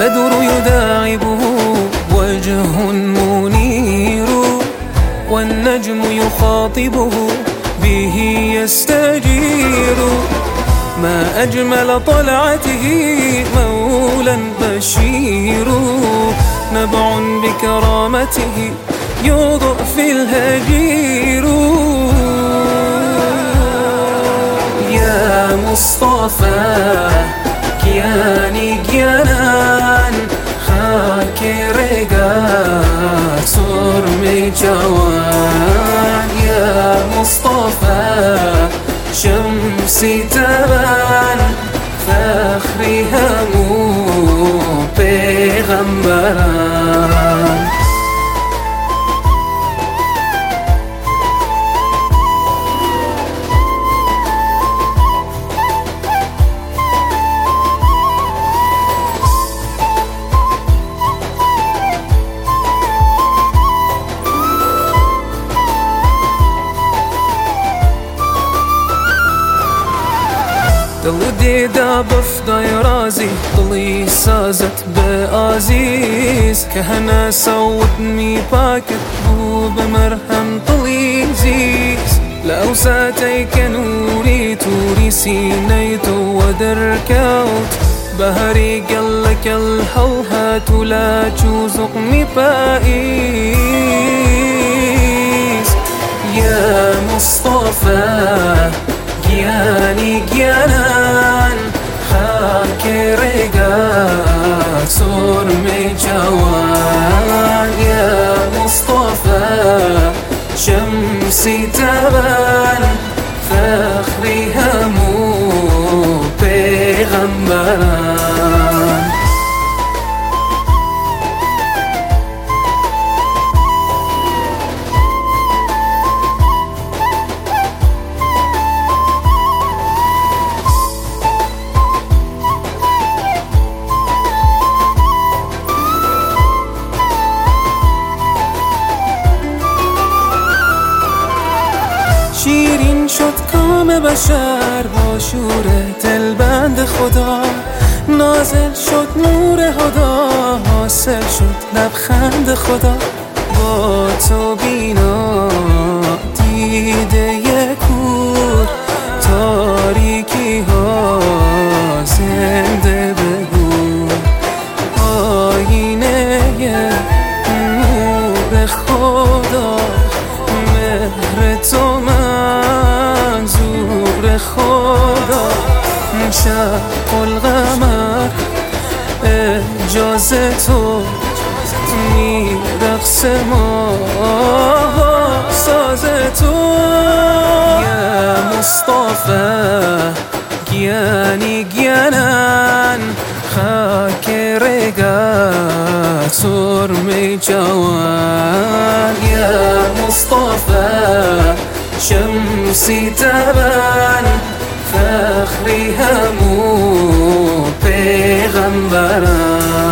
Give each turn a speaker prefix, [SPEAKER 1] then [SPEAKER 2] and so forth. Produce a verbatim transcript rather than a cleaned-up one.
[SPEAKER 1] البدر يداعبه وجه منير، والنجم يخاطبه به يستجير. ما أجمل طلعته مولا بشير، نبع بكرامته يوضع في الهجير. يا مصطفى كياني كيانان خاك رقا سور جوان. يا مصطفى شمسي تبان فخري همو پیغمبران. دل دیده بفدای رازی دلی سازت به عزیز، که هنه سود می پاکت بو بمرهم دلی زیز. لو ساتيك نوري توري سينيت ودركوت بهري قلك الحلهات لا تشوزق مبائيس. يا مصطفى كياني كيانان خاك رقا سور جوان. يا مصطفى شمسي تبان فخري همو پیغمبران. شیرین شد کام بشر با شور دلبند خدا، نازل شد نور هدا حاصل شد لبخند خدا. با تو بینا دیده یکور تاریکی ها زنده بگو. آینه نور خدا مهر تو منظور خدا. شق القمر اجازه تو میرقص ما ساز تو. یا مصطفى گیانی گیانان خاک رقا سرم جوان. یا مصطفى شمسي تبان فخري همو پیغمبران.